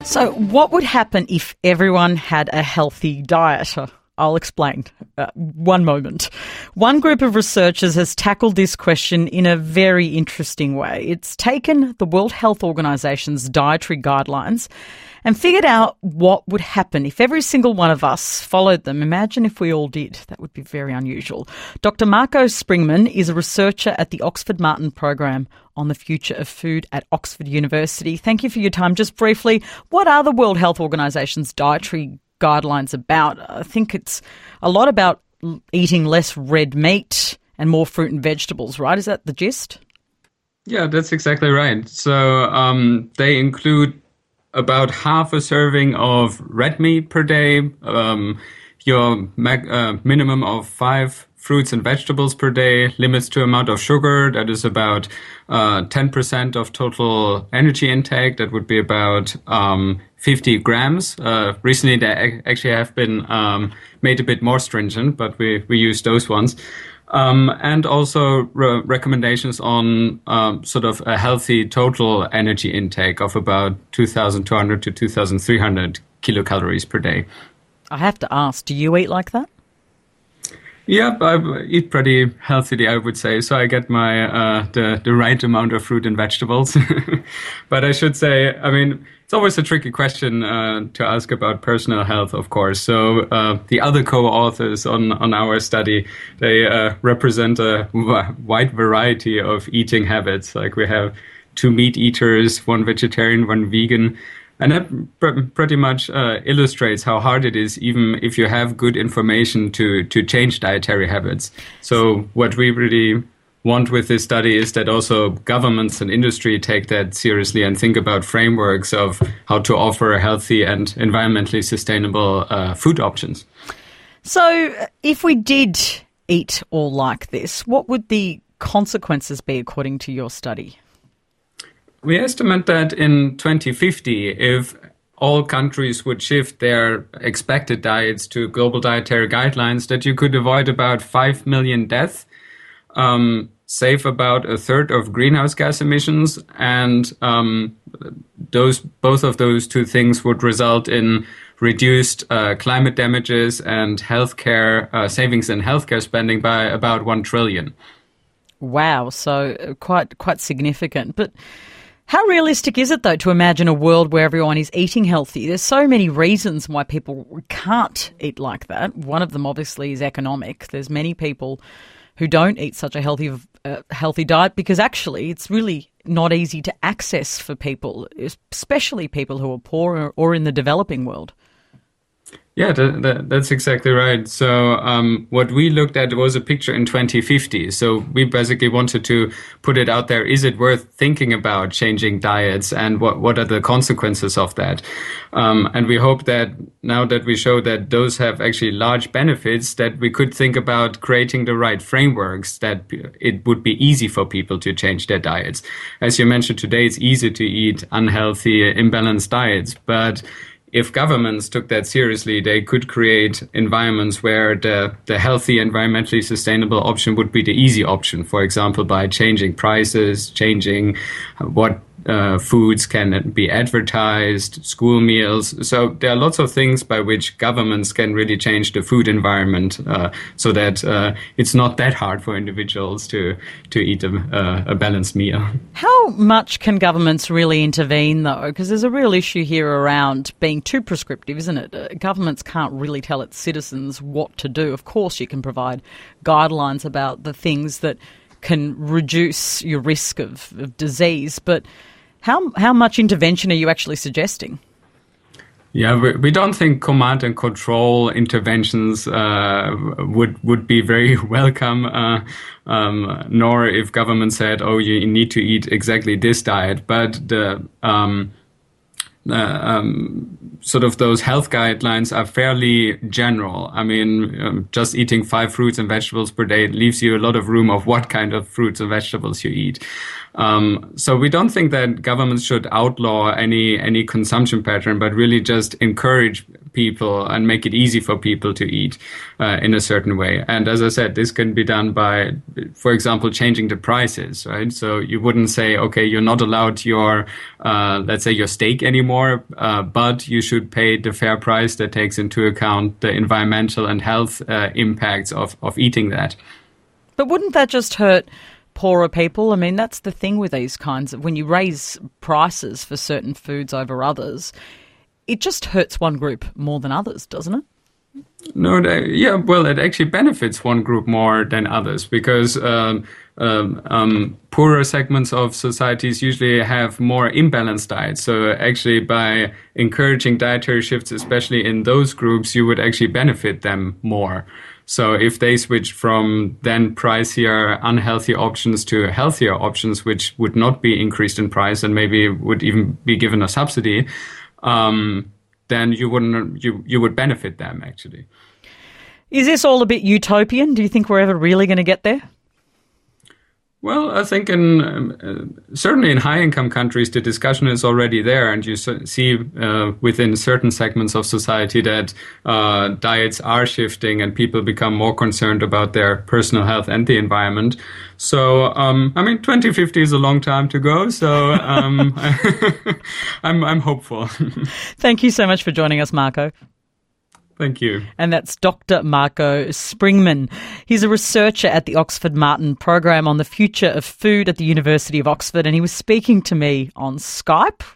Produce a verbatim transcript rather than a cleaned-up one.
So what would happen if everyone had a healthy diet? I'll explain. Uh, one moment. One group of researchers has tackled this question in a very interesting way. It's taken the World Health Organization's dietary guidelines and figured out what would happen if every single one of us followed them. Imagine if we all did. That would be very unusual. Doctor Marco Springmann is a researcher at the Oxford Martin Program on the Future of Food at Oxford University. Thank you for your time. Just briefly, what are the World Health Organization's dietary guidelines about? I think it's a lot about eating less red meat and more fruit and vegetables, right? Is that the gist? Yeah, that's exactly right. So um, they include about half a serving of red meat per day, um, your mag- uh, minimum of five fruits and vegetables per day, limits to amount of sugar, that is about uh, ten percent of total energy intake, that would be about um, fifty grams. Uh, recently they actually have been um, made a bit more stringent, but we, we use those ones. Um, and also re- recommendations on um, sort of a healthy total energy intake of about two thousand two hundred to two thousand three hundred kilocalories per day. I have to ask, do you eat like that? Yeah, I eat pretty healthily, I would say. So I get my uh, the the right amount of fruit and vegetables. But I should say, I mean, it's always a tricky question uh, to ask about personal health, of course. So uh, the other co-authors on, on our study, they uh, represent a w- wide variety of eating habits. Like we have two meat eaters, one vegetarian, one vegan. And that pr- pretty much uh, illustrates how hard it is, even if you have good information, to, to change dietary habits. So what we really want with this study is that also governments and industry take that seriously and think about frameworks of how to offer healthy and environmentally sustainable uh, food options. So if we did eat all like this, what would the consequences be according to your study? We estimate that in twenty fifty, if all countries would shift their expected diets to global dietary guidelines, that you could avoid about five million deaths, um, save about a third of greenhouse gas emissions, and um, those both of those two things would result in reduced uh, climate damages and healthcare uh, savings in healthcare spending by about one trillion. Wow, so quite quite significant. But how realistic is it, though, to imagine a world where everyone is eating healthy? There's so many reasons why people can't eat like that. One of them, obviously, is economic. There's many people who don't eat such a healthy uh, healthy diet because actually it's really not easy to access for people, especially people who are poor or, or in the developing world. Yeah, that, that, that's exactly right. So um, what we looked at was a picture in twenty fifty. So we basically wanted to put it out there. Is it worth thinking about changing diets, and what, what are the consequences of that? Um, and we hope that now that we show that those have actually large benefits, that we could think about creating the right frameworks that it would be easy for people to change their diets. As you mentioned today, it's easy to eat unhealthy, imbalanced diets, but if governments took that seriously, they could create environments where the, the healthy, environmentally sustainable option would be the easy option. For example, by changing prices, changing what uh, foods can be advertised, school meals. So there are lots of things by which governments can really change the food environment uh, so that uh, it's not that hard for individuals to, to eat a, uh, a balanced meal. How much can governments really intervene, though? Because there's a real issue here around being too prescriptive, isn't it? Uh, governments can't really tell its citizens what to do. Of course, you can provide guidelines about the things that can reduce your risk of, of disease, but how how much intervention are you actually suggesting? Yeah, we, we don't think command and control interventions uh, would would be very welcome, uh, um, nor if government said, oh, you need to eat exactly this diet. But the um, uh, um, sort of those health guidelines are fairly general. I mean, um, just eating five fruits and vegetables per day leaves you a lot of room of what kind of fruits and vegetables you eat. Um, so we don't think that governments should outlaw any any consumption pattern, but really just encourage people and make it easy for people to eat uh, in a certain way. And as I said, this can be done by, for example, changing the prices, right? So you wouldn't say, okay, you're not allowed your, uh, let's say your steak anymore, uh, but you should pay the fair price that takes into account the environmental and health uh, impacts of, of eating that. But wouldn't that just hurt poorer people? I mean, that's the thing with these kinds of, when you raise prices for certain foods over others, it just hurts one group more than others, doesn't it? No, they, yeah, well, it actually benefits one group more than others because um, um, um, poorer segments of societies usually have more imbalanced diets. So actually by encouraging dietary shifts, especially in those groups, you would actually benefit them more. So if they switch from then pricier, unhealthy options to healthier options, which would not be increased in price and maybe would even be given a subsidy, um, then you wouldn't you you would benefit them actually. Is this all a bit utopian? Do you think we're ever really going to get there? Well, I think in um, uh, certainly in high-income countries, the discussion is already there, and you see uh, within certain segments of society that uh, diets are shifting, and people become more concerned about their personal health and the environment. So, um, I mean, twenty fifty is a long time to go, so um, I'm I'm hopeful. Thank you so much for joining us, Marco. Thank you. And that's Doctor Marco Springmann. He's a researcher at the Oxford Martin Program on the Future of Food at the University of Oxford, and he was speaking to me on Skype.